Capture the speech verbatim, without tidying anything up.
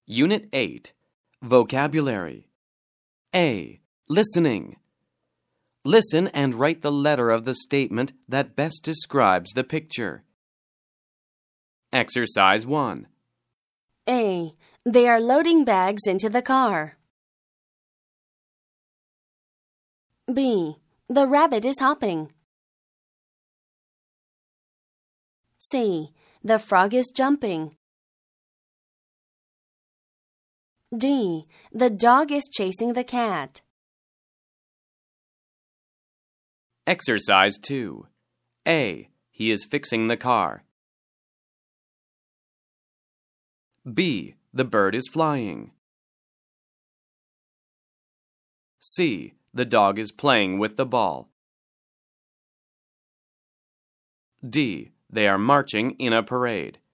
Unit eight, Vocabulary. A. Listening. Listen and write the letter of the statement that best describes the picture. Exercise one. A. They are loading bags into the car. B. The rabbit is hopping. C. The frog is jumping. D. The dog is chasing the cat. Exercise two. A. He is fixing the car. B. The bird is flying. C. The dog is playing with the ball. D. They are marching in a parade.